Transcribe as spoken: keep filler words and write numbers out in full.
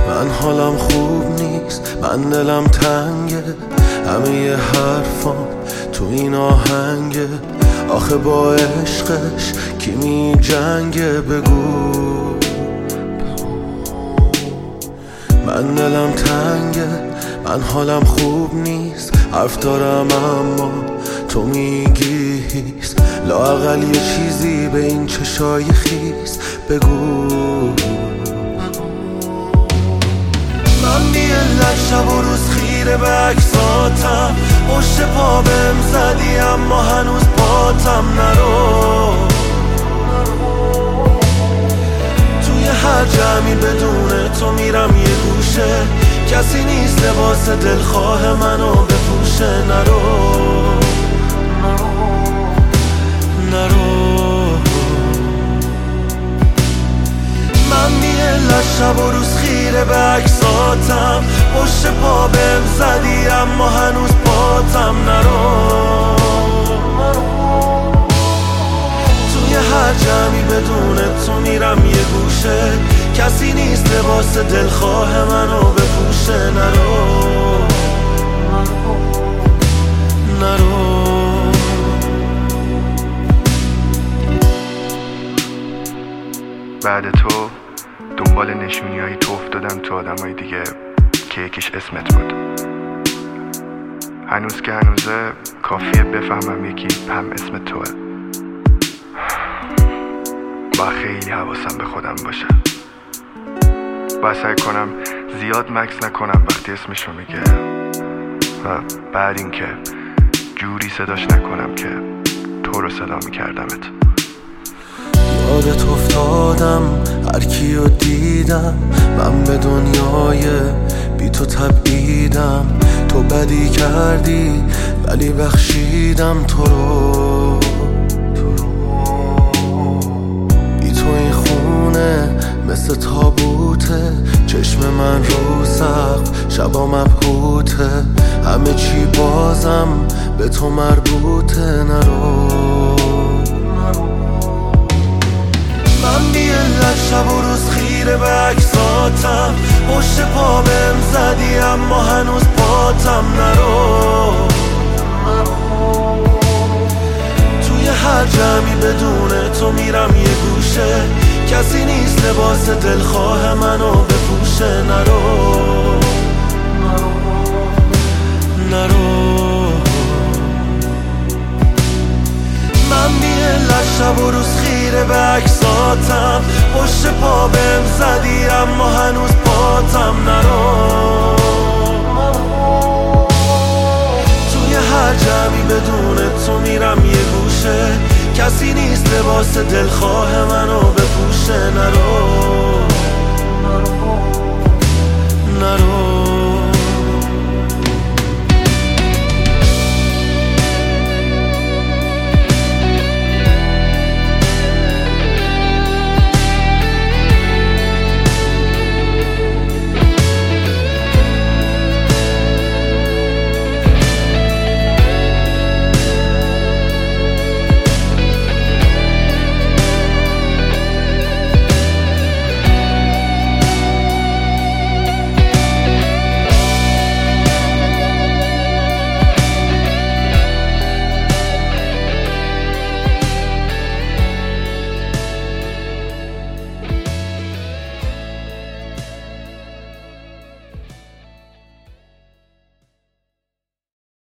من حالم خوب نیست، من دلم تنگه، همه ی حرفام تو این آهنگه. آخه با عشقش کی می جنگه؟ بگو. من دلم تنگه، من حالم خوب نیست، حرف دارم اما تو میگی هیست. لااقل یه چیزی به این چشای خیس بگو. من بی علت شب و روز خیره به عکساتم، پشت پا بهم زدی اما هنوز پاتم نرو. توی هر جمعی بدون تو میرم یه گوشه، کسی نیست لباس دلخواه منو بپوشه. نرو نرو. من بی علت شب و روز خیره به عکساتم، پشت پا بهم زدی اما هنوز پاتم نرو. توی هر جمعی بدون تو میرم یه گوشه، کسی نیست لباس دلخواه منو بپوشه. نرو نرو. بعد تو دنبال نشونی هایی تو افتادم تو آدم های دیگه که یکیش اسمت بود. هنوز که هنوزه کافیه بفهمم یکی هم اسم توه. با خیلی حواسم به خودم باشه، با سعی کنم زیاد مکس نکنم وقتی اسمشو میگه، و بعد این که جوری صداش نکنم که تو رو صدا میکردمت. یادت افتادم هر کیو دیدم، من به دنیای بی تو تبعیدم. تو بدی کردی ولی بخشیدم تو رو. بی تو این خونه مثل تابوته، چشم من رو سقف شبا مبهوته، همه چی بازم به تو مربوطه. نرو. من بی علت شب و روز خیره به عکساتم، پشت پا بهم زدی اما هنوز پاتم نرو. توی هر جمعی بدون تو میرم یه گوشه، کسی نیست لباس دلخواه منو بپوشه. نرو نرو. من بی علت شب و روز خیره به عکساتم، پشت پا بهم زدی اما هنوز پاتم نرو. توی هر جمعی بدون تو میرم یه گوشه، کسی نیست لباس دلخواه منو بپوشه. نرو